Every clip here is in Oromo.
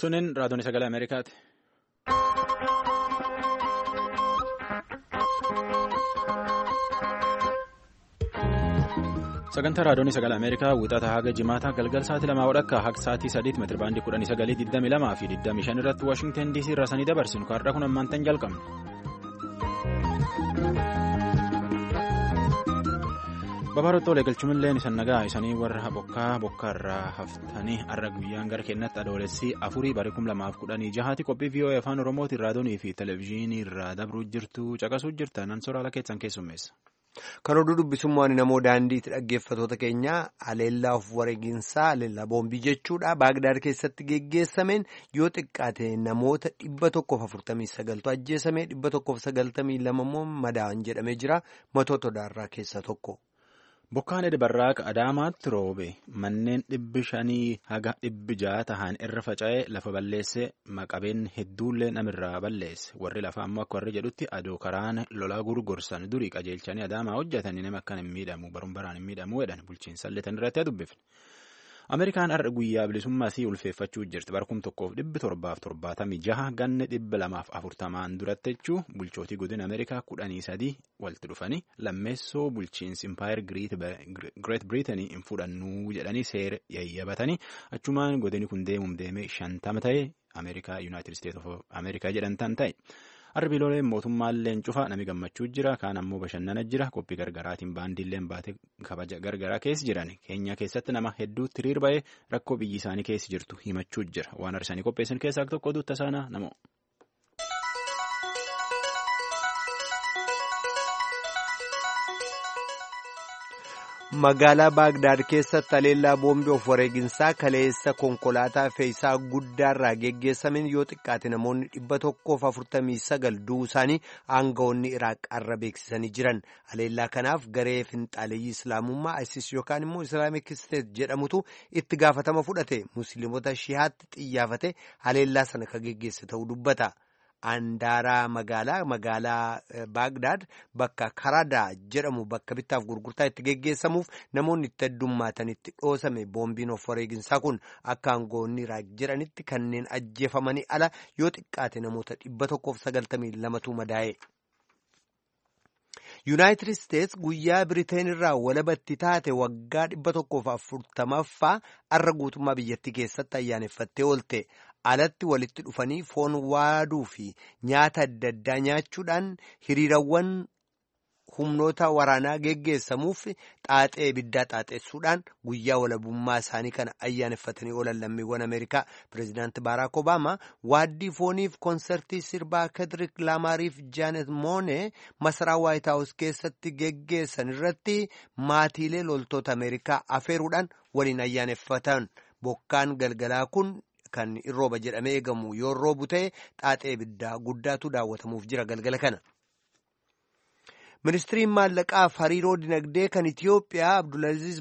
Sunin raadiyoon sagalee Ameerikaati. Sagantaa raadiyoon sagalee Ameerikaa wixata haga jimaata galgal sa'aatii 2 haga sa'aatii 3 meetira baandii 1922 fi 25 irratti Washington DC irraa sanii dabarsinu kaarraa kun ammaantan jalqabna. Babarootoolee galchumallee isan nagaa isanii warra bokkaarraa haftanii har'a guyyaan gara keenyatti adoolessi 4 bara 2016 qophii VOA afaan Oromootiin raadiyoonii fi televezyiinii irraa dabruu jirtu caqasuu jirtan ansoraala keessan keessummeessa. Kan oduu dubbisummaan namoo daandiitti dhaggeeffatoota keenyaa aleellaa of wareeginsaa aleellaa boombii jechuudha. Baagdaad keessatti geggeessameen yoo xiqqaate namoota 149 ajjeesame 192 immoo madaa'an jedhamee jira. Matoota odaarraa keessaa tokko. Bokkaan Edbarraaq Adaamaatti roobe manneen 500 haga 600 tahan irra faca'ee lafa balleesse maqabeen hedduullee namirraa balleesse warri lafa ammoo akka warri jedhutti adoo karaan lolaa gurgursan durii qajeelchanii Adaamaa hojjetanii nama akkan hin miidhamu baruun baraan hin miidhamu jedhan bulchiinsallee tan irratti dubbifne. Ameerikaan har'a guyyaa bilisummaa isii ulfeeffachuu jirti bara 1776 ganne 240 duratti jechuu bulchootii godina Ameerikaa 13 walitti dhufanii lammeessoo bulchiinsi Empire Great Britain hin fudhannuu jedhanii seera yayyabatanii achumaan godini kun deemee 50 ta'e Ameerikaa United States of America jedhantan ta'e. Arbiiloleen mootummaallee cufaa nami gammachuu jira kaan ammoo bashannana jira qophii gargaraatiin baandiilleen baatee kabaja gargaraa keessa jiran keenya keessatti nama hedduutti hiriir ba'ee rakkoo biyyi isaanii keessa jirtu himachuu jira waan arsanii qopheessan keessaa tokko duutta saanaa namoo. Magaalaa Baagdaad keessatti aleellaa boombii of wareeginsaa kaleessa konkolaataa fe'iisaa guddaarraa geggeessameen yoo xiqqaate namoonni 149 du'uu isaanii aangawoonni Iraaq har'a beeksisanii jiran. Aleellaa kanaaf garee finxaaleeyyii Islaamummaa ISIS yookaan immoo Islaamic State jedhamutu itti gaafatama fudhate. Musliimota Shihaatti xiyyaafate aleellaa sana kan geggeesse ta'uu dubbata. Andaaraa magaalaa Baagdaad bakka Karadaa jedhamu bakka bittaaf gurgurtaa itti geggeessamuuf namoonni itti heddummaatanitti dhoosame boombiin of wareeginsaa kun akka aangawoonni Iraaq jedhanitti kanneen ajjeefamanii ala yoo xiqqaate namoota 192tu madaa'e. Yuunaayitid Isteets guyyaa Biriteen irraa walabatti taate waggaa 140ffaa har'a guutummaa biyyattii keessatti ayyaaneffattee oolte. Alatti walitti dhufanii foon waaduu fi nyaata adda addaa nyaachuudhaan hiriirawwan humnoota waraanaa geggeessamuuf xaaxee ibiddaa xaaxessuudhaan guyyaa walabummaa isaanii kana ayyaaneffatanii oolan lammiiwwan Ameerikaa. Pireezidaanti Baaraak Obaamaa waaddii fooniif konsertii sirbaa Kedrick Laamaariif Jaanet Moonee masaraa Waayit Haawus keessatti geggeessan irratti maatiilee loltoota Ameerikaa afeeruudhaan waliin ayyaaneffatan. Bokkaan galgalaa kun kan rooba jedhamee eegamu yoo roobu ta'e xaaxee ibiddaa guddaatu daawwatamuuf jira galgala kana. Ministiriin maallaqaa hariiroo dinagdee kan Itiyoophiyaa Abdulaziz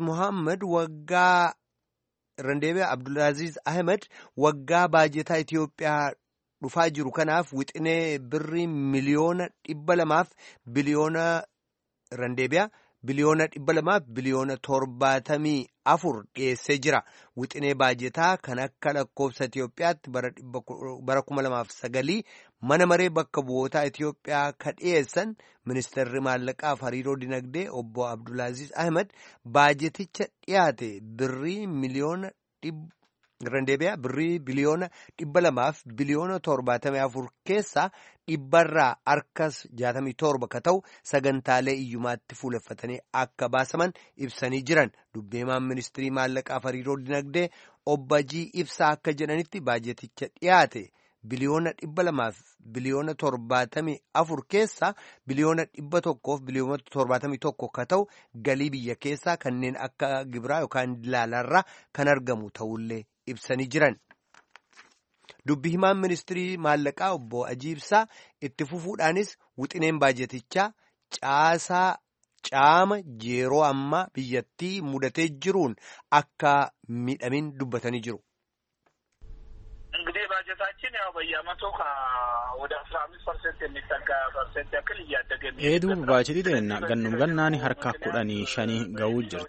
Ahmed waggaa baajetaa Itiyoophiyaa dhufaa jiru kanaaf wixinee birrii miliyoona 200 biliyoona biliyoona 200 biliyoona 74 dhiyeessee jira. Wixinee baajetaa kan akka lakkoofsa Itiyoophiyaatti bara 2009 mana maree bakka bu'ootaa Itiyoophiyaa ka dhiyeessan ministeerri maallaqaa hariiroo dinagdee obbo Abdulaziz Ahmed baajeticha dhiyaate birrii miliyoona birrii biliyoona 200 biliyoona 74 keessaa dhibbarraa harkas 67 ka ta'u sagantaalee iyyumaatti fuuleffatanii akka baasaman ibsanii jiran. Dubbeemaan ministirii maallaqaa hariiroo dinagdee obbo Hajii Ibsaa akka jedhanitti baajeticha dhiyaate biliyoona 200 biliyoona 74 keessaa biliyoona 100 biliyoona 71 ka ta'u galii biyya keessaa kanneen akka gibiraa yookaan dilaalarraa kan argamu ta'ullee ibsanii jiran. Dubbi himaan ministirii maallaqaa obbo Hajii Ibsaa itti fufuudhaanis wixineen baajetichaa caama yeroo ammaa biyyattii mudatee jiruun akka miidhamin dubbatanii jiru. እንግዲህ ባጀታችን ያው በየዓመቱ ወደ 15% የሚጠጋ ፐርሰንት ያክል እያደገ ነው። Eeduu baajatideenna gannum gannaani harka 15 ga'uu jirti.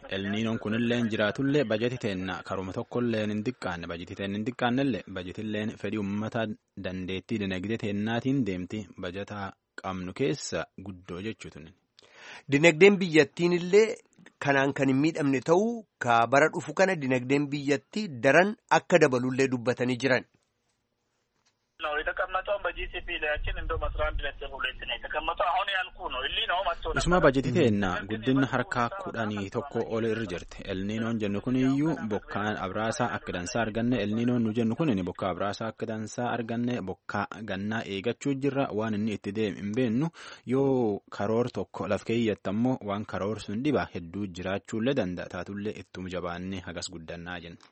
elniinoon kunilleen jiraatullee bajeti teenna karuma tokkolleen hin diqqaanne bajeti teenna hin diqqaannellee bajetilleen fedhii uummata dandeettii dinagdee teennaatiin deemti bajeta qabnu keessa guddoo jechuutu. Dinagdeen biyyattiin illee kanaan kan hin miidhamne ta'uu ka bara dhufu kana dinagdeen biyyattii daran akka dabalullee dubbatanii jiran. ነው የተቀመጠው በጂሲፒ ላያችን እንደው 11.2 ነው የተቀመጠው አሁን ያልኩ ነው እሊኖ መጥቶ ነው isuma bajetiiteena guddinna harkaa 11 ol irra jirti elniinoon jennu kun iyyuu bokkaan abraasaa akka dansaa arganne elniinoon nu jennu kun bokkaa abraasaa akka dansaa arganne bokkaa gannaa eegachuu jirra waan inni itti deemu hin beennu yoo karoor tokko laf keeyyattammoo waan karoor sun dhiba hedduu jiraachuullee danda'a taatullee ittuma jabaannee hagas guddannaa jenna.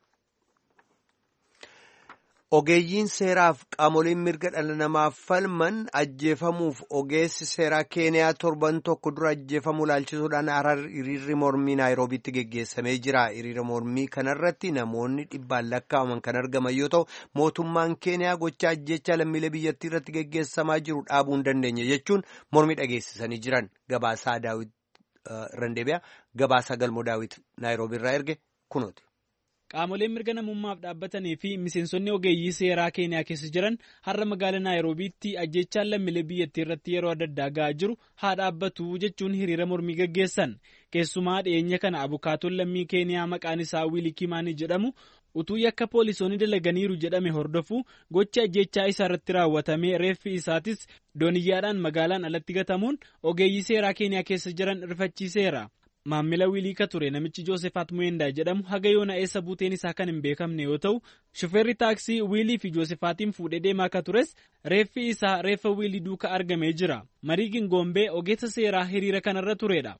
Ogeeyyiin seeraaf qaamoleen mirga dhala namaaf falman ajjeefamuuf ogeessi seeraa Keeniyaa torban tokko dura ajjeefamuu ilaalchisuudhaan hiriirri mormii Naayiroobiitti geggeessamee jira. Hiriira mormii kanarratti namoonni dhibbaan lakkaa'aman kan argaman yoo ta'u mootummaan Keeniyaa gochaa ajjeechaa lammiilee biyyattii irratti geggeessamaa jiru dhaabuu hin dandeenye jechuun mormii dhageessisanii jiran. Gabaasaa Daawit Randeebiyaa gabaasaa Galmoo Daawit Naayiroobiirraa erge kunooti. Qaamoleen mirga namummaaf dhaabbatanii fi miseensonni ogeeyyii seeraa Keeniyaa keessa jiran har'a magaalaa Naayiroobiitti ajjeechaan lammiilee biyyattii irratti yeroo adda addaa ga'aa jiru haa dhaabbatu jechuun hiriira mormii gaggeessan. Keessumaa dhiyeenya kana abukaatoon lammii Keeniyaa maqaan isaa Wiilii Kimaanii jedhamu utuu yakka poolisoonni dalaganiiru jedhame hordofu gocha ajjeechaa isaa irratti raawwatame reeffi isaatis dooniyyaadhaan magaalaan alatti gatamuun ogeeyyii seeraa Keeniyaa keessa jiran rifachiiseera. Maammila Wiilii ka ture namichi Joosefaat Muyendaa jedhamu haga yoona eessa buuteen isaa kan hin beekamne yoo ta'u shufeerri taaksii Wiilii fi Joosefaatiin fuudhee deemaa ka tures reeffi isaa reeffa Wiilii duuka argamee jira. Marii Gingoombee ogeessa seeraa hiriira kanarra turedha.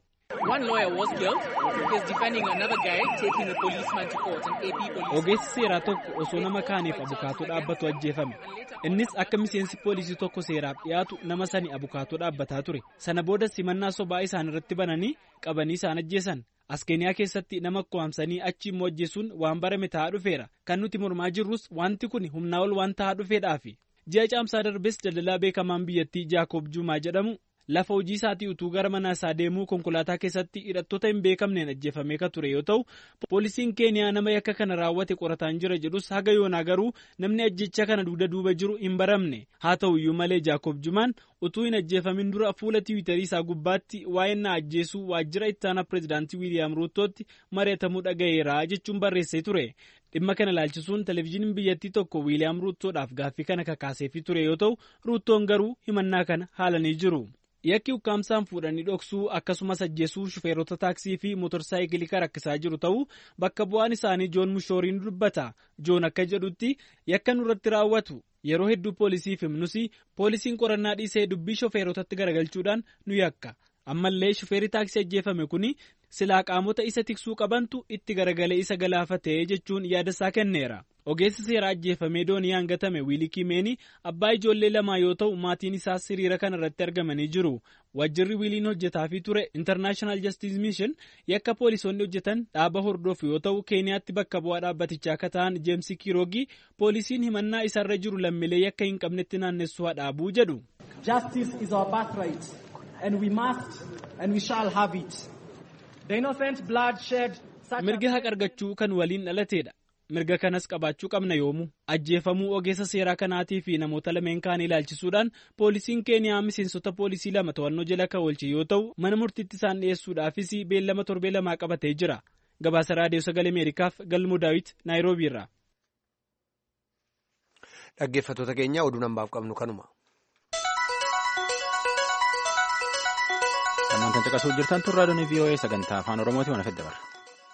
Ogeessi seeraa tokko osoo nama kaaniif abukaatoo dhaabbatu ajjeefame. Innis akka miseensi poolisii tokko seeraaf dhiyaatu nama sani abukaatoo dhaabbataa ture. Sana booda simannaa sobaa isaan irratti bananii qabanii isaan ajjeesan. As Keeniyaa keessatti nama koomsanii achi immoo ajjeesuun waan barame ta'aa dhufeera. Kan nuti mormaa jirrus wanti kun humnaa ol waan ta'aa dhufeedhaafi. Ji'a caamsaa darbes daldalaa beekamaan biyyattii Jaakob Juumaa jedhamu lafa hojii isaatii utuu gara mana isaa deemuu konkolaataa keessatti hidhattoota hin beekamneen ajjeefamee ka ture yoo ta'u poolisiin Keeniyaa nama yakka kana raawwate qorataan jira jedhus haga yoonaa garuu namni ajjecha kana dugda duuba jiru hin baramne. Haa ta'uyyuu malee Jaakob Jumaan utuu hin ajjeefamin dura fuula tiwiitarii isaa gubbaatti waa'een na ajjeesuu waajjira ittaanaa pireezidaantii Wiiliyaam Ruutootti mari'atamuu dhaga'eera jechuun barreessee ture. Dhimma kana ilaalchisuun televezyiiniin biyyattii tokko Wiiliyaam Ruutoodhaaf gaaffii kana kakaaseefii ture yoo ta'u Ruutoon garuu himannaa kana haalanii jiru. Yakki ukkaamsaan fuudhanii dhoksuu akkasumas ajjeesuu shufeerota taaksii fi motorsaayikilii kan rakkisaa jiru ta'uu bakka bu'aan isaanii Joon Mushooriin dubbata. Joon akka jedhutti yakka nurratti raawwatu yeroo hedduu poolisiif himnus poolisiin qorannaa dhiisee dubbii shufeerotatti garagalchuudhaan nu yakka. Ammallee shufeerri taaksii ajjeefame kuni silaa qaamota isa tiksuu qabantu itti garagalee isa galaafatee jechuun yaada isaa kenneera. Ogeessi seeraa ajjeefamee dooniyaan gatame Wiilii Kimeenii abbaa ijoollee lamaa yoo ta'u maatiin isaas hiriira kana irratti argamanii jiru. Waajjirri Wiiliin hojjetaafii ture International Justice Mission yakka poolisoonni hojjetan dhaaba hordofu yoo ta'u Keeniyaatti bakka bu'aa dhaabbatichaa akka ta'an Jeemsi Kiroogii poolisiin himannaa isarra jiru lammiilee yakka hin qabnetti naannessuu dhaabuu jedhu. Justice is our birthright and we must and we shall have it. The innocent blood shed. Mirga haqa argachuu kan waliin dhalateedha. Mirga kanas qabaachuu qabna yoomu ajjeefamuu ogeessa seeraa kanaatii fi namoota lameen kaan ilaalchisuudhaan poolisiin Keeniyaa miseensota poolisii lama to'annoo jala kan oolche yoo ta'u mana murtiitti isaan dhiyeessuudhaafis beellama torbee lamaa qabatee jira. Gabaasa raadiyoo sagalee Ameerikaaf Galmoo Daawit Naayiroobiirraa. Dhaggeeffattoota keenya oduu nambaaf qabnu kanuma. Kan caqasuu jirtan tun raadiyoon VOA sagantaa afaan Oromooti waan fedhe bara.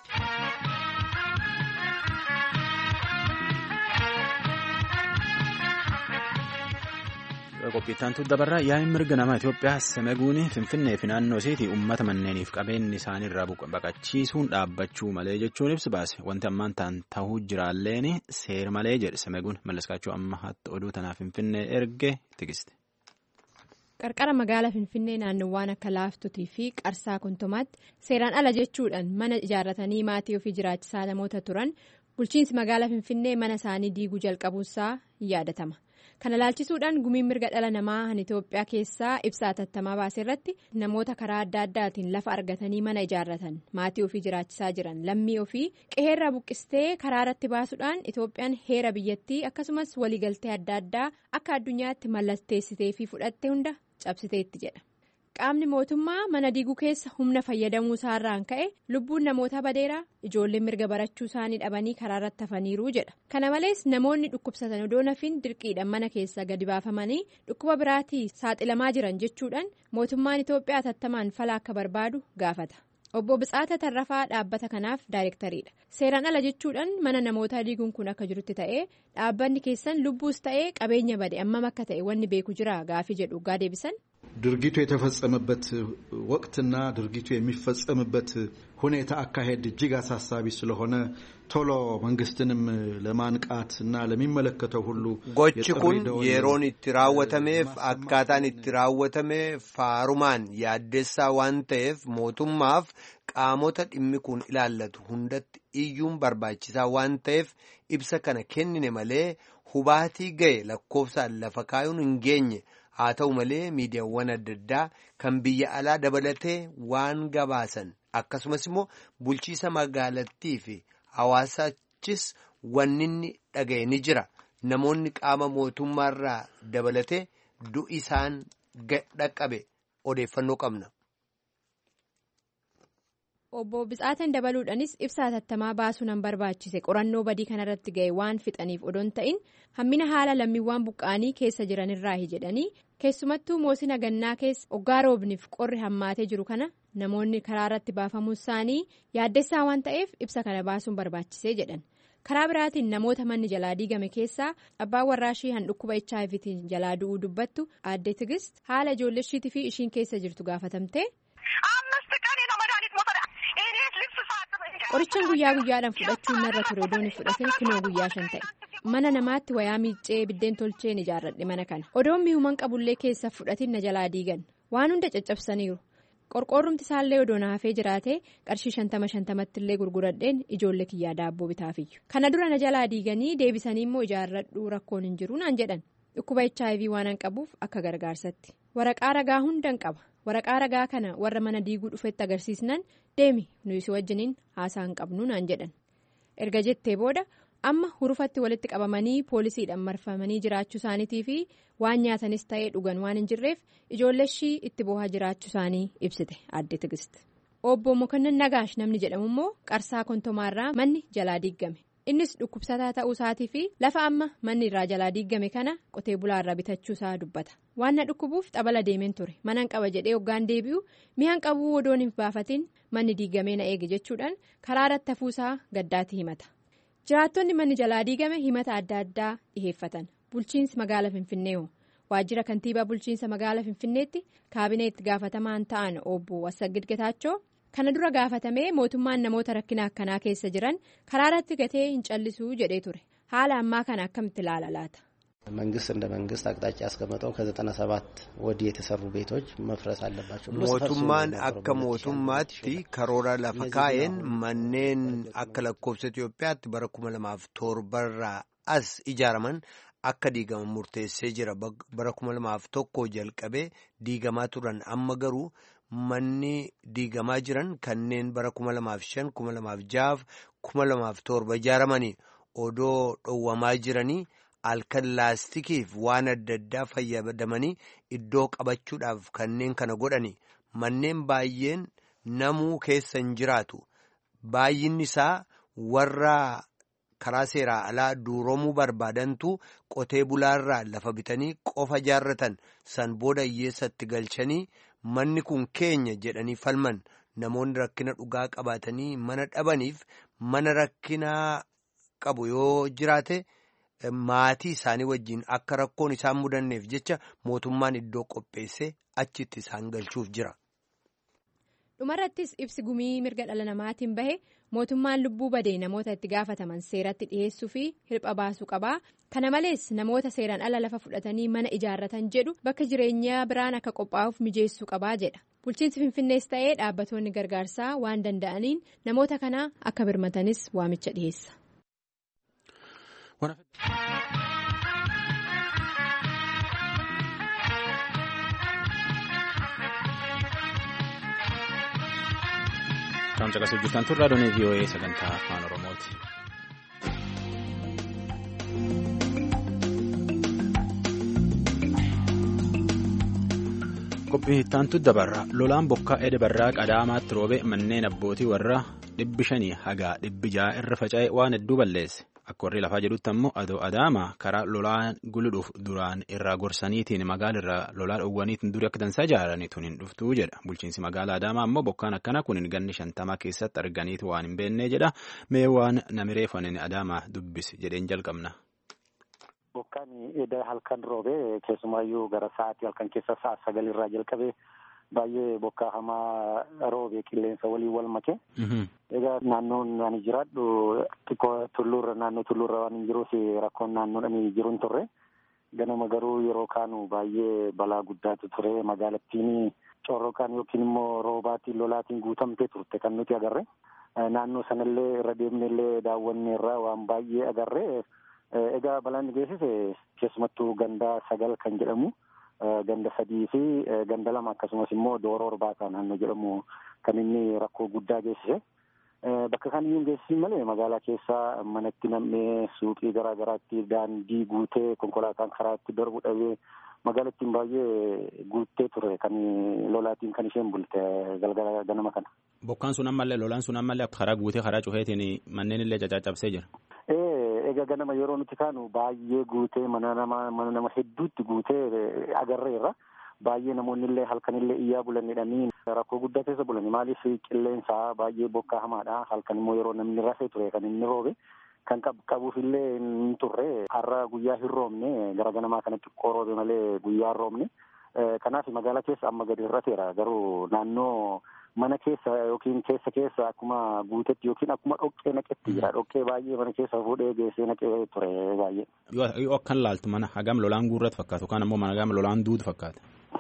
Qophiittaan dabarraa yaa'in mirga namaa Itoophiyaa Semeguun Finfinnee fi naannoo isiitii uummata manneeniif qabeenyi isaaniirraa baqachiisuun dhaabbachuu malee jechuun ibsa baase. Wanti ammaan ta'uu jiraalleen seera malee jedhe Semeguun mallaskaachuu amma hatta oduu tanaaf Finfinnee erge tikiste. Qarqara magaalaa Finfinnee naannowwan akka Laaftuutii fi Qarsaa Kontomaatti seeraan ala jechuudhaan mana ijaarratanii maatii ofii jiraachisaa namoota turan bulchiinsi magaalaa Finfinnee mana isaanii diiguu jalqabuusaa yaadatama. Kana laalchisuudhaan gumiin mirga dhala namaa han Itoophiyaa keessaa ibsa hatattamaa baase irratti namoota karaa adda addaatiin lafa argatanii mana ijaarratan maatii ofii jiraachisaa jiran lammii ofii qe'eerraa buqqistee karaa irratti baasuudhaan Itoophiyaan heera biyyattii akkasumas waliigaltee adda addaa akka addunyaatti mallatteessitee fi fudhatte hunda cabsiteetti jedha. Qaamni mootummaa mana diiguu keessa humna fayyadamuu isaarraan ka'e lubbuun namoota badeeraa ijoolleen mirga barachuu isaanii dhabanii karaa irratti hafaniiru jedha. Kana malees namoonni dhukkubsatan odoo nafiin dirqiidhaan mana keessaa gadi baafamanii dhukkuba biraatii saaxilamaa jiran jechuudhaan mootummaan Itoophiyaa hatattamaan fala akka barbaadu gaafata. Obbo Bitsaata Tarrafaa dhaabbata kanaaf daayirektariidha. Seeraan ala jechuudhaan mana namootaa diiguun kun akka jirutti ta'ee dhaabbanni keessan lubbuus ta'ee qabeenya bade ammam akka ta'e wanni beeku jira gaafii jedhu gaa deebisan. ድርጊቱ የተፈጸመበት ወቅትና ድርጊቱ የሚፈጸምበት ሁኔታ አካሄድ እጅግ አሳሳቢ ስለሆነ ቶሎ መንግስትንም ለማንቃትና ለሚመለከተው ሁሉ ጎችኩን የሮን ኢትራወተሜፍ አካታን ኢትራወተሜ ፋሩማን ያደሳ ዋንተፍ ሞቱማፍ ቃሞተ ዲሚኩን ኢላለቱ ሁንደት ኢዩም በርባቺሳ ዋንተፍ ኢብሰ ከነ ከንኔ መሌ ሁባቲ ገይ ለኮፍሳ ለፈካዩን እንገኝ haa ta'u malee miidiyaawwan adda addaa kan biyya alaa dabalatee waan gabaasan akkasumas immoo bulchiisa magaalattii fi hawaasachis wanninni dhaga'e ni jira. Namoonni qaama mootummaarraa dabalatee du'i isaan dhaqqabe odeeffannoo qabna. Obbo Bitsaatan dabaluudhaanis ibsa hatattamaa baasuu nan barbaachise qorannoo badii kanarratti ga'e waan fixaniif odoon ta'in hammina haala lammiiwwan buqqaanii keessa jiranirraahi jedhanii keessumattuu moosina gannaa keessa oggaa roobniif qorri hammaatee jiru kana namoonni karaa irratti baafamuu isaanii yaaddessaa waan ta'eef ibsa kana baasuun barbaachisee jedhan. Karaa biraatiin namoota manni jalaa diigame keessaa abbaan warraashii han dhukkuba HIVtiin jalaa du'uu dubbattu aadde Tigist haala ijoolleeshiitii fi ishiin keessa jirtu gaafatamte. Qorichaan guyyaa guyyaadhaan fudhachuun narra ture odoon fudhatee kinoo guyyaa 5 ta'e. Mana namaatti wayaa miiccee biddeen tolcheen ijaarradhe mana kana. Odoon mi'uuman qabullee keessa fudhatiin na jalaa diigan. Waan hunda caccabsaniiru. Qorqoorrumti isaallee odoo na hafee jiraatee qarshii 50 illee gurguradheen ijoollee kiyyaa daabboo bitaafiyyu. Kana dura na jalaa diiganii deebisanii immoo ijaarradhuu rakkoon hin jiru naan jedhan. Dhukkuba HIV waan an qabuuf akka gargaarsatti. Waraqaa ragaa hundan qaba. Waraqaa ragaa kana warra mana diiguu dhufetti agarsiisnan deemi nuyi si wajjiniin haasaa hin qabnu naan jedhan. Erga jettee booda amma hurufatti walitti qabamanii poolisiidhaan marfamanii jiraachuu isaaniitii fi waan nyaatanis ta'ee dhugan waan hin jirreef ijoolleeshii itti boohaa jiraachuu isaanii ibsite aadde Tigist. Obbo Mokonnin Nagaash namni jedhamu immoo Qarsaa Kontomaarraa manni jalaa diigame. Innis dhukkubsataa ta'uu isaatii fi lafa amma manni irraa jalaa diigame kana qotee bulaarraa bitachuu isaa dubbata. Waan na dhukkubuuf xabala deemeen ture. Manan qaba jedhee hoggaan deebi'u mi'aan qabuu odoon hin baafatin manni diigamee na eege jechuudhaan karaa irratti hafuusaa gaddaatti himata. Jiraattonni manni jalaa diigame himata adda addaa dhiheeffatan. Bulchiinsi magaalaa Finfinnee waajjira kantiibaa bulchiinsa magaalaa Finfinneetti kaabinee itti gaafatamaan ta'an obbo Assagid Getaachoo. Kana dura gaafatamee mootummaan namoota rakkina akkanaa keessa jiran karaa irratti gatee hin callisuu jedhee ture. Haala ammaa kana akkamitti ilaala laata? መንግስት እንደ መንግስት አቅጣጫ ያስቀመጠው ከ97 ወዲህ የተሰሩ ቤቶች መፍረስ አለባቸው። ሞቱማን አከ ሞቱማቲ ከሮራ ለፈካየን ማንኔን አከ ለኮብሰ ኢትዮጵያት በረኩመ ለማፍቶር በራ አስ ኢጃራመን አከ ዲገማ ሙርቴሴ ጅራ በረኩመ ለማፍቶኮ ጀልቀቤ ዲገማ ቱራን አመገሩ manni diigamaa jiran kanneen bara 2005 2006 2007 ijaaramanii odoo dhowwamaa jiranii halkan laastikiif waan adda addaa fayyadamanii iddoo qabachuudhaaf kanneen kana godhani manneen baay'een namuu keessa hin jiraatu baay'inni isaa warra karaa seeraa alaa duuromuu barbaadantu qotee bulaarraa lafa bitanii qofa ijaarratan san booda hiyyeessatti galchanii manni kun keenya jedhanii falman namoonni rakkina dhugaa qabaatanii mana dhabaniif mana rakkinaa qabu yoo jiraate maatii isaanii wajjin akka rakkoon isaan mudanneef jecha mootummaan iddoo qopheesse achitti isaan galchuuf jira. Dhumarrattis ibsi gumii mirga dhala namaatiin bahe mootummaan lubbuu badee namoota itti gaafataman seeratti dhiyeessuu fi hirpha baasuu qabaa. Kana malees namoota seeraan ala lafa fudhatanii mana ijaarratan jedhu bakka jireenyaa biraan akka qophaa'uuf mijeessuu qabaa jedha. Bulchiinsi Finfinnees ta'ee dhaabbattoonni gargaarsaa waan danda'aniin namoota kana akka birmatanis waamicha dhiyeessa. caqasuu jirtan turraa doonii VOA sagantaa afaan Oromooti. Qophii ittaantu dabarra lolaan bokkaa Edabarraa Qadaamaatti roobe manneen abbootii warra 500 haga 600 irra faca'e waan hedduu balleesse. Akka warri lafaa jedhutti ammoo Adaamaa karaa lolaan guluudhuuf duraan irraa gorsaniitiin magaalarraa lolaa dhoowwaniitiin durii akka dansaa ijaaranii tun hin dhuftuu jedha. Bulchiinsi magaalaa Adaamaa ammoo bokkaan akkana kun ganni 50 keessatti arganiitu waan hin beennee jedha. Mee waan namiree fanin Adaamaa dubbisi jedheen jalqabna. Bokkaan edda halkan roobee keessumaayyuu gara sa'aatii halkan keessa sa'a 9 irraa jalqabee baay'ee bokkaa hamaa roobee qilleensa waliin wal make. Egaa naannoon ani jiraadhu xiqqoo tulluurra naannoo tulluurra waan hin jiruuf rakkoon naannoon ani jiru hin turre. Ganama garuu yeroo kaanu baay'ee balaa guddaatu ture. Magaalattiin corroqaan yookiin immoo roobaatiin lolaatiin guutamtee turte kan nuti agarre. Naannoo sanallee irra deemnellee daawwanne irraa waan baay'ee agarre. Egaa balaan geessise keessumattuu ganda 9 kan jedhamu. Ganda 3 fi ganda 2 akkasumas immoo Dooroo Orbaataa naannoo jedhamu kan inni rakkoo guddaa geessise. Bakka kamiyyuu geessisi malee magaalaa keessaa manatti nam'ee suuqii garaa garaatti daandii guutee konkolaataan karaatti darbu dhabee magaalattiin baay'ee guuttee ture kan lolaatiin kan isheen bulte galgala ganama kana. Bokkaan sun ammallee lolaan sun ammallee karaa guutee karaa cufeetiin manneen illee caccabsee jira. Egaa ganama yeroo nuti kaanu baay'ee guutee mana nama hedduutti guutee agarreerra. Baay'ee namoonni illee halkan illee iyyaa bulanidhanii rakkoo guddaa keessa bulani. Maaliif qilleensaa baay'ee bokkaa hamaadha. Halkan immoo yeroo namni rafee ture kan inni roobe kan qabuuf illee hin turre. Har'a guyyaa hin roobne gara ganamaa kanatti xiqqoo roobe malee guyyaa hin roobne. Kanaaf magaalaa keessa amma gadi hir'ateera. Garuu naannoo mana keessa yookiin keessa akkuma guutetti yookiin akkuma dhoqqee naqetti jira. Dhoqqee baay'ee mana keessa fuudhee geessee naqee ture baay'ee. Yoo akkan laaltu mana hagam lolaan guurratti fakkaatu yookaan ammoo mana hagam lolaan duudu fakkaata?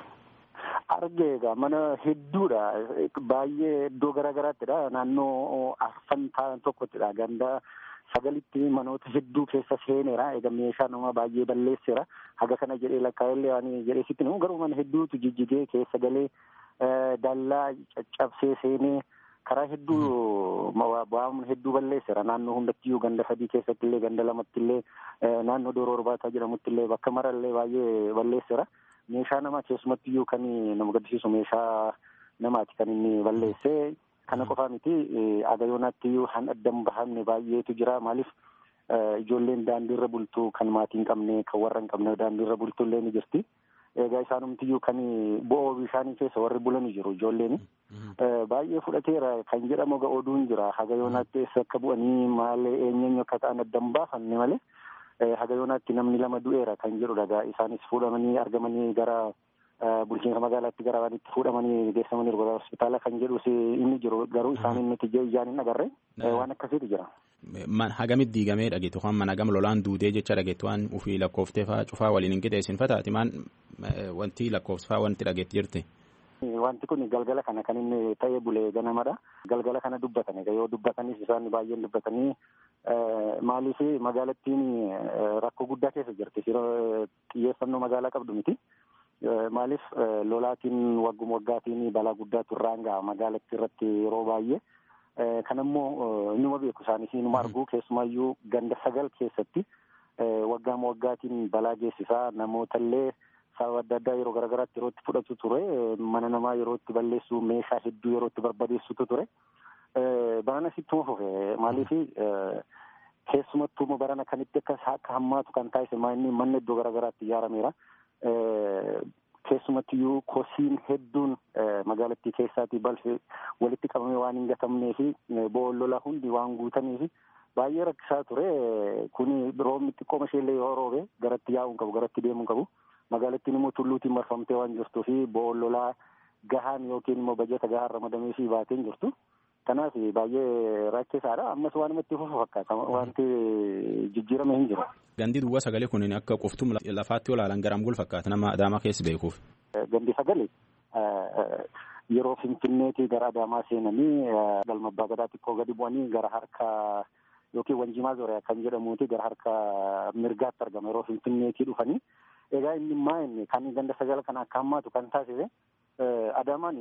Argeega mana hedduudha. Baay'ee iddoo garaa garaattidha. Naannoo arfan ta'an tokkottidha. Ganda 9 manoota hedduu keessa seeneera. Egaa meeshaa nama baay'ee balleesseera. Haga kana jedhee lakkaa'ellee waan jedhee sitti namu garuu mana hedduutu jijjigee keessa galee dallaa caccabsee seenee karaa hedduu waan hedduu balleesseera. Naannoo hundattiyyuu ganda 3 keessatti illee ganda 2tti illee naannoo Dooroo Orbaataa jedhamutti illee bakka marallee baay'ee balleesseera. Meeshaa namaa keessumattiyyuu kan nama gaddisiisu meeshaa namaati kan inni balleesse. Kana qofaa miti agayoonaattiyyuu han addan bahamne baay'eetu jira. Maaliif ijoolleen daandiirra bultu kan maatii hin qabne kan warra hin qabne daandiirra bultu illee ni jirti. Egaa isaanumtiyyuu kan bo'oo bishaanii keessa warri bulanii jiru ijoolleen. Baay'ee fudhateera kan jedhamu oduun jira. Hagayoonaatti eessa akka bu'anii maal eenyeenyu akka ta'an addan baafanne malee. Hagayoonaatti namni 2 du'eera kan jedhudha. Isaanis fuudhamanii argamanii gara bulchiinsa magaalaatti gara waanitti fuudhamanii geessamanii hospitaala kan jedhus inni jiru. Garuu isaan inni ijaan hin agarre waan akkasiitu jira. Hagamit diigamee dhageettu waan mana hagam lolaan duudee jecha dhageettu waan ofii lakkooftee fa'aa cufaa waliin hin qixeessin fataati maan wanti lakkoofsa wanti dhageetti jirti. Wanti kun galgala kana kan inni ta'ee bulee ganamadha. Galgala kana dubbatan yoo dubbatanis isaan baay'een dubbatanii maaliif magaalattiin rakkoo guddaa keessa jirti. Xiyyeeffannoo magaalaa qabdu miti. Maaliif lolaatiin wagguma waggaatiin balaa guddaatu irraan ga'a magaalattii irratti yeroo baay'ee. Kanammoo inuma beeku isaanis inuma argu keessumayyuu ganda 9 keessatti waggaama waggaatiin balaa geessisaa namootallee sababa adda addaa yeroo garaagaraatti yeroo itti fudhatu ture. Mana namaa yeroo itti balleessu meeshaa hedduu yeroo itti barbadeessutu ture. Barana sittuma fufe maaliif keessumattuu barana kanitti akka hammaatu kan taasise manni iddoo garaagaraatti ijaarameera. Keessumattiyyuu kosiin hedduun magaalattii keessaatii balfi walitti qabamee waan hin gatamnee fi boollolaa hundi waan guutanii fi baay'ee rakkisaa ture. Kuni roobni xiqqooma isheellee yoo roobe garatti yaa'uun qabu garatti deemuun qabu. Magaalattiin immoo tulluutiin marfamtee waan jirtuu fi boollolaa gahaan yookiin immoo bajata gahaan ramadamee fi baatee hin jirtu. Kanaaf baay'ee rakkisaadha. Ammas waan namatti fufu fakkaata. Wanti jijjiirame hin jiru. Gandi duwwaa 9 kun akka qoftuu lafaatti olaalan garam gul fakkaata nama Adaamaa keessa beekuuf. Gandi 9 yeroo Finfinneetii gara Adaamaa seenanii galma abbaa gadaa xiqqoo gadi bu'anii gara harka yookiin Wanjimaa Zooriyaa kan jedhamuuti gara harka mirgaatti argama yeroo Finfinneetii dhufanii. Egaa inni kan ganda 9 kana akka hammaatu kan taasise Adaamaan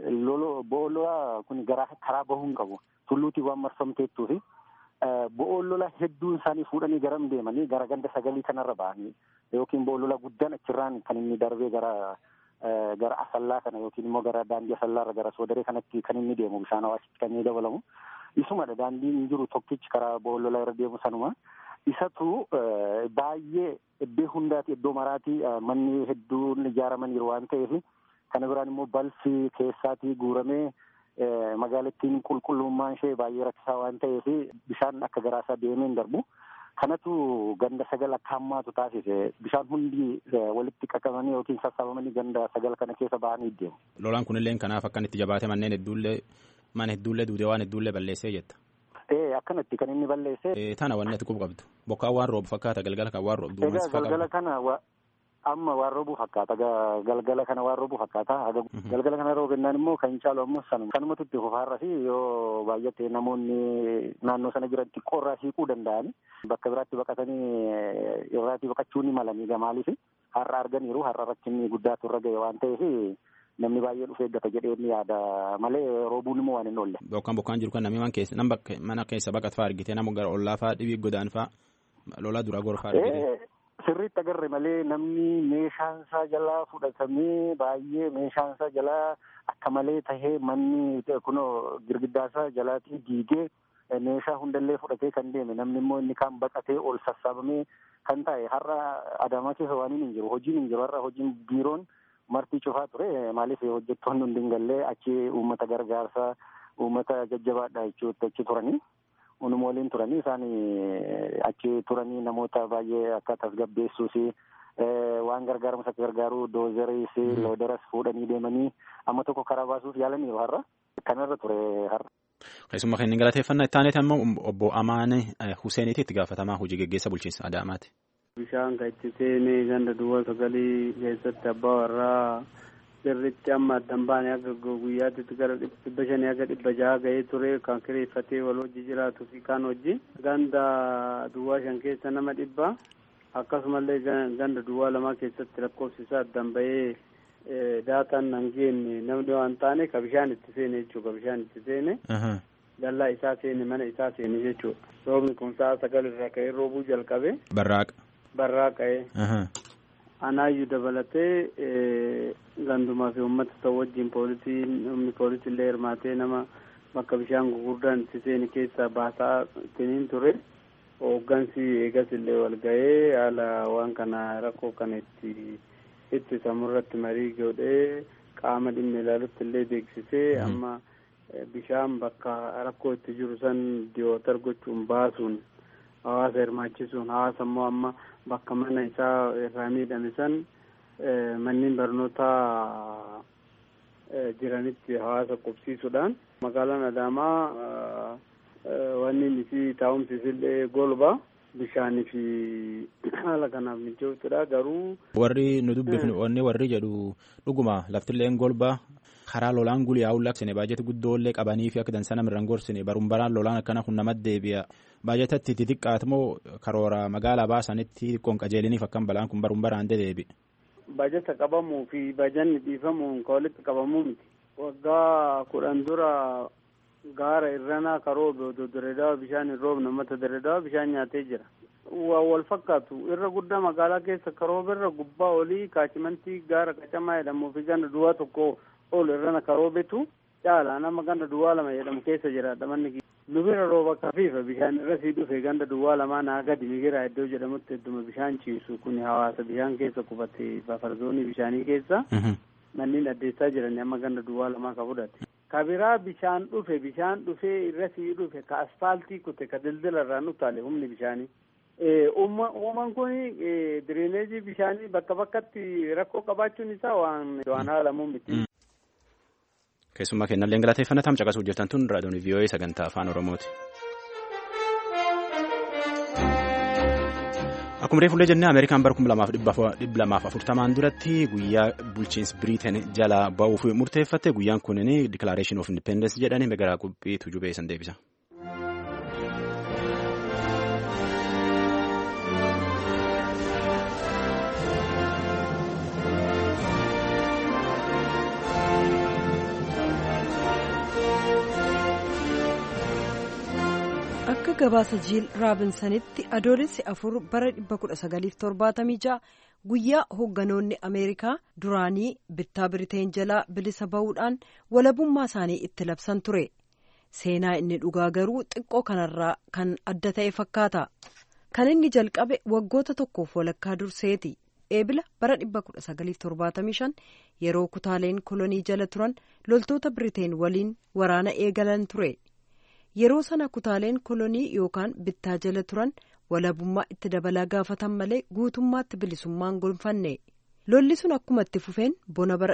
bo'oon lolaa kun karaa bahuu hin qabu. Tulluutii waan marfamteettuu fi bo'oon lolaa hedduun isaanii fuudhanii garam deemanii gara ganda sagalii kanarra ba'anii yookiin bo'oon lolaa guddaan achirraan kan inni darbee gara Asallaa kana yookiin immoo gara daandii Asallaarra gara Soodaree kanatti kan inni deemu bishaan Awaashitti kan inni dabalamu. Isumadha daandiin jiru tokkichi karaa bo'oon lolaa irra deemu sanuma. Isatu baay'ee iddoo hundaati iddoo maraati manni hedduun ijaaramaniiru waan ta'eef kana biraan immoo balfi keessaatii guuramee magaalattiin qulqullummaan ishee baay'ee rakkisaa waan ta'eef bishaan akka garaasaa deemee hin darbu. Kanatu ganda sagal akka hammaatu taasise bishaan hundi walitti qaqqabanii yookiin sassaabamanii ganda sagal kana keessa ba'anii deemu. Lolaan kunillee kanaaf akka itti jabaate mana hedduullee duudee waan hedduullee balleessee jetta. Akkanatti kan inni balleesse. Tana wanni ati qubqabdu bokkaan waan roobu fakkaata galgala kan waan roobu. Galgala kana amma waan roobuu fakkaata galgala kana waan roobuu fakkaata galgala kana roobennaan immoo kan caalu ammoo kanumatu itti fufaarra fi yoo baay'ate namoonni naannoo sana jiran xiqqoorraa siiquu danda'ani bakka biraatti baqatanii irraatii baqachuu ni malanii maaliif har'a arganiiru har'a rakkinni guddaatu irra ga'e waan ta'eef namni baay'ee dhufee eeggata jedhee ni yaada malee roobuun immoo waan hin oolle. Bokkaan jiru kan namni mana keessa baqatfaa argite nama gara ollaafaa dhibii godaanfaa lolaa dura gorfaa argite. Sirriitti agarre malee namni meeshaan isaa jalaa fudhatamee baay'ee meeshaan isaa jalaa akka malee tahee manni kunoo girgiddaa isaa jalaatii diigee meeshaa hundallee fudhatee kan deeme namni immoo inni kaan baqatee ol sassaabamee kan taa'e har'a Adaamaa keessa waan hin jiru hojiin hin jiru har'a hojiin biiroon martii cufaa ture maaliif hojjettoonni hundi hin gallee achi uummata gargaarsaa uummata jajjabaadha jechuutti achi turanii. Unuma waliin turanii isaan achi turanii namoota baay'ee akka tasgabbeessuus waan gargaaramus akka gargaaru doozeris looderas fuudhanii deemanii amma tokko karaa baasuuf yaalaniiru har'a kanarra ture har'a. Keessumaa kan inni galateeffannaa itti aaneeti ammoo obbo Amaan Huseeniiti itti gaafatamaa hojii geggeessa bulchiinsa Adaamaati. Bishaan kan itti seenee ganda duwwaa sagalii keessatti abbaa warraa sirriitti amma addan baane akka guyyaatti gara 500 akka 600 ga'ee ture kan kireeffatee wal hojii jiraatuu fi kaan hojii ganda duwwaa 5 keessa nama 100 akkasumallee ganda duwwaa 2 keessatti lakkoofsisaa addan ba'ee daataan nan geenne namni waan taane ka bishaan itti seene jechuudha ka bishaan itti seene dallaa isaa seene mana isaa seene jechuudha roobni kun sa'a 9 irraa ka'ee roobuu jalqabe barraaqa'ee. Anaayyuu dabalatee gandumaa fi uummata ta'u wajjin poolisiillee hirmaatee nama bakka bishaan gurguddaan itti seeni keessaa baasaa ittiin ture. Hooggansi eegas illee wal ga'ee haala waan kana rakkoo kana itti samurratti marii godhee qaama dhimma ilaalutti illee beeksisee amma bishaan bakka rakkoo itti jiru san diyootar gochuun baasuun hawaasa hirmaachisuun hawaasa immoo amma bakka mana isaa irraa miidhame san manneen barnootaa jiranitti hawaasa qubsiisuudhaan magaalaan Adaamaa wanni nuti taa'umsiisillee golba bishaanii fi haala kanaaf mijootudha garuu. Warri nu dubbifnu wanni warri jedhu dhuguma laftilleen golba karaa lolaan guliyaa'uu laksine baajata guddoollee qabanii fi akka dansa namirraan gorsine barumbaraan lolaan akkana kun namatti deebi'a baajatatti xixiqqaatmoo karoora magaalaa baasanitti xiqqoon qajeeliniif akkam balaan kun barumbaraan deebi'a. Baajata qabamuu fi baajanni dhiifamuun ka walitti qabamuu miti. Waggaa 10 dura gaara irranaa karoobe Dirreedawaa bishaan hin roobne uummata Dirreedawaa bishaan nyaatee jira. Wal fakkaatu irra guddaa magaalaa keessa karoobe irra gubbaa olii kaachimantii gaara qacamaa jedhamuu fi ganda duwwaa tokko ol irrana karoobetu caala nama ganda duwwaa 2 jedhamu keessa jiraadha manni nu bira rooba kafiifa bishaan irra sii dhufe ganda duwwaa 2 naa gadi migira iddoo jedhamutti hedduma bishaan ciisu kun hawaasa bishaan keessa qubate bafarzoonii bishaanii keessa manneen addeessaa jiran amma ganda duwwaa 2 ka fudhate. Kabiraa bishaan dhufee irra sii dhufe ka asfaaltii kute ka dildila irraan utaale humni bishaanii. Uumaan kun diriineejii bishaanii bakka bakkatti rakkoo qabaachuun isaa waan haalamuu miti. Keessumaa kennallee galateeffannaa caqasuu hojjetan tun raadiyoon VOA sagantaa afaan Oromooti. Akkuma reefullee jennee Ameerikaan bara 240 duratti guyyaa bulchiinsi Biriteen jala ba'uuf murteeffatte guyyaan kunin Declaration of Independence jedhanii magaraa qophii tujubee san deebisa. akka gabaasa jiil raabinsanitti adoolessi 4 bara 1976 guyyaa hoogganoonni ameerikaa duraanii bittaa biriteen jalaa bilisa ba'uudhaan walabummaa isaanii itti labsan ture. Seenaa inni dhugaa garuu xiqqoo kanarraa kan adda ta'e fakkaata. Kan inni jalqabe waggoota tokkoof walakkaa durseeti. Eebila bara 1975 yeroo kutaaleen kolonii jala turan loltoota biriteen waliin waraana eegalan ture. Yeroo sana kutaaleen kolonii yookaan bittaa jala turan walabummaa itti dabalaa gaafatan malee guutummaatti bilisummaan gonfanne. Lolli sun akkuma itti fufeen bona bara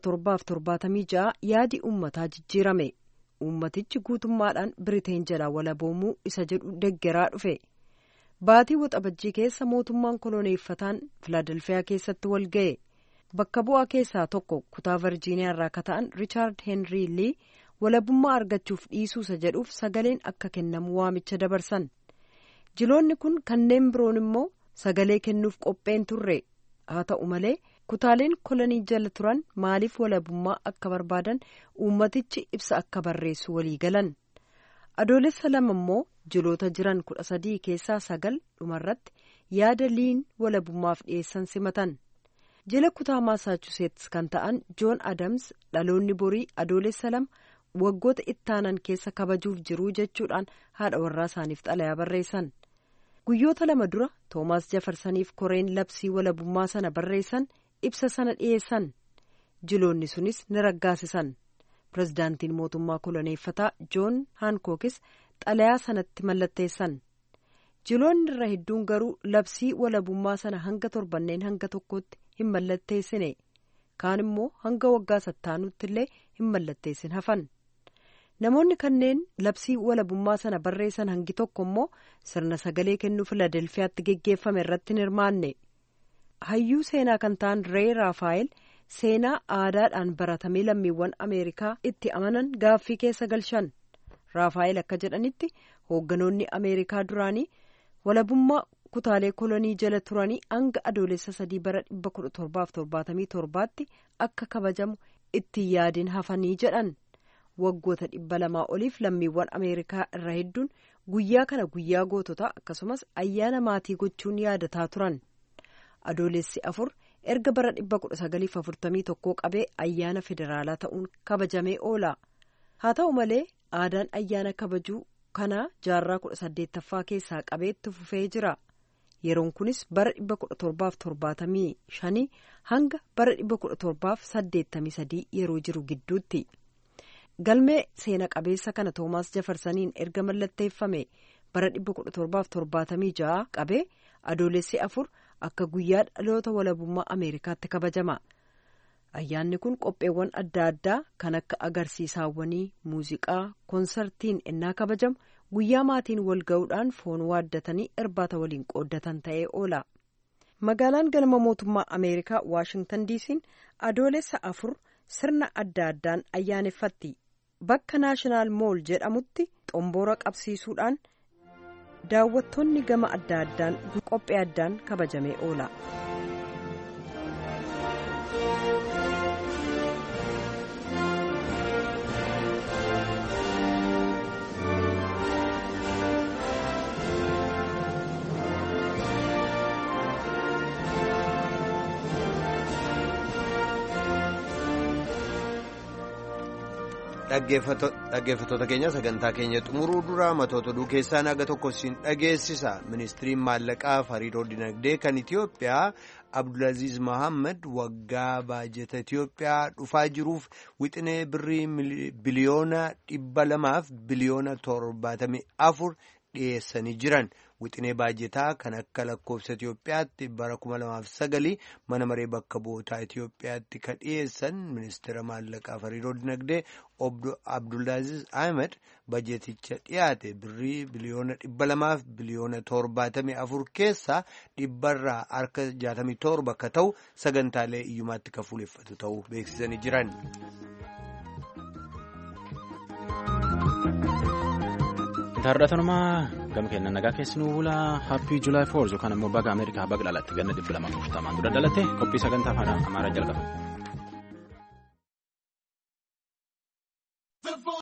1776 yaadi uummataa jijjiirame. Uummatichi guutummaadhaan biriteen jalaa walaboomuu isa jedhu deggeraa dhufe. Baatii waxabajjii keessa mootummaan koloneeffataan Filaadelfiyaa keessatti wal ga'e. Bakka bu'aa keessaa tokko kutaa Virjiiniyaa irraa akka ta'an Riichaard Henrii Lii walabummaa argachuuf dhiisuusa jedhuuf sagaleen akka kennamu waamicha dabarsan. Jiloonni kun kanneen biroon immoo sagalee kennuuf qopheen turre. Haa ta'u malee kutaaleen kolonii jala turan maaliif walabummaa akka barbaadan uummatichi ibsa akka barreessu walii galan. Adoolessa 2 immoo jiloota jiran 13 keessaa 9 dhumarratti yaada liin walabummaaf dhiyeessan simatan. Jila kutaa Maasaachuseets kan ta'an Joon Adams dhaloonni borii adoolessa 2 waggoota ittaanan keessa kabajuuf jiruu jechuudhaan haadha warraa isaaniif xalayaa barreessan. Guyyoota 2 dura Toomaas Jafarsaniif koreen labsii walabummaa sana barreessan ibsa sana dhiyeessan. Jiloonni sunis ni raggaasisan. Pirezidaantiin mootummaa koloneeffataa Joon Haankokis xalayaa sanatti mallatteessan. Jiloonni irra hedduun garuu labsii walabummaa sana hanga torbanneen hanga tokkotti hin mallatteessine. Kaan immoo hanga waggaa sattaanutti illee hin mallatteessin hafan. Namoonni kanneen labsii walabummaa sana barreessan hangi tokko immoo sirna sagalee kennuu Filaadelfiyaatti geggeeffame irratti hin hirmaanne. Hayyuu seenaa kan ta'an Ree Raafaayil seenaa aadaadhaan baratamee lammiiwwan Ameerikaa itti amanan gaaffii keessa galchan. Raafaayil akka jedhanitti hoogganoonni Ameerikaa duraanii walabummaa kutaalee kolonii jala turanii hanga adoolessa 3 bara 1777tti akka kabajamu itti yaadin hafanii jedhan. Waggoota 200 oliif lammiiwwan Ameerikaa irra hedduun guyyaa kana guyyaa goototaa akkasumas ayyaana maatii gochuun yaadataa turan. Adoolessi 4 erga bara 1941 qabee ayyaana federaalaa ta'uun kabajamee oola. Haa ta'u malee aadaan ayyaana kabajuu kana jaarraa 18ffaa keessaa qabeetti fufee jira. Yeroon kunis bara 1775 hanga bara 1783 yeroo jiru gidduutti. Galmee seena qabeessa kana Toomaas Jafarsaniin erga mallatteeffame bara 1776 qabee adoolessi 4 akka guyyaa dhaloota walabummaa Ameerikaatti kabajama. Ayyaanni kun qopheewwan adda addaa kan akka agarsiisaawwanii, muuziqaa, koonsartiin ennaa kabajamu guyyaa maatiin wal ga'uudhaan foon waaddatanii irbaata waliin qooddatan ta'ee oola. Magaalaan galma mootummaa Ameerikaa Waashingtan DC'n adoolessa 4 sirna adda addaan ayyaaneffatti. Bakka Naashinaal Mool jedhamutti xomboora qabsiisuudhaan daawwattoonni gama adda addaan qophii addaan kabajamee oola. Dhaggeeffattoota keenya sagantaa keenya xumuruu dura matoota oduu keessaa naga tokko siin dhageessisa. Ministiriin maallaqaa fi hariiroo dinagdee kan Itiyoophiyaa Abdulaziz Mohammed waggaa baajeta Itiyoophiyaa dhufaa jiruuf wixinee birrii biliyoona 200 fi biliyoona 74 dhiyeessanii jiran. Wixinee baajetaa kan akka lakkoofsa Itiyoophiyaatti bara 2009 mana maree bakka bu'ootaa Itiyoophiyaatti kan dhiyeessan ministeera maallaqaa fi hariiroo dinagdee obbo Abdulaziz Ahmed baajeticha dhiyaate birrii biliyoona 200 fi biliyoona 74 keessaa dhibbarraa harka 67 akka ta'u sagantaalee iyyumaatti kan fuuleffatu ta'uu beeksisanii jiran. Taarratanumaa gama kennan nagaa keessanuu bulaa Happy July 4 yookaan immoo baga Ameerikaa baga dhalate ganna 240 dura dhalate qophii sagantaa afaan Amaaraa jalqaba.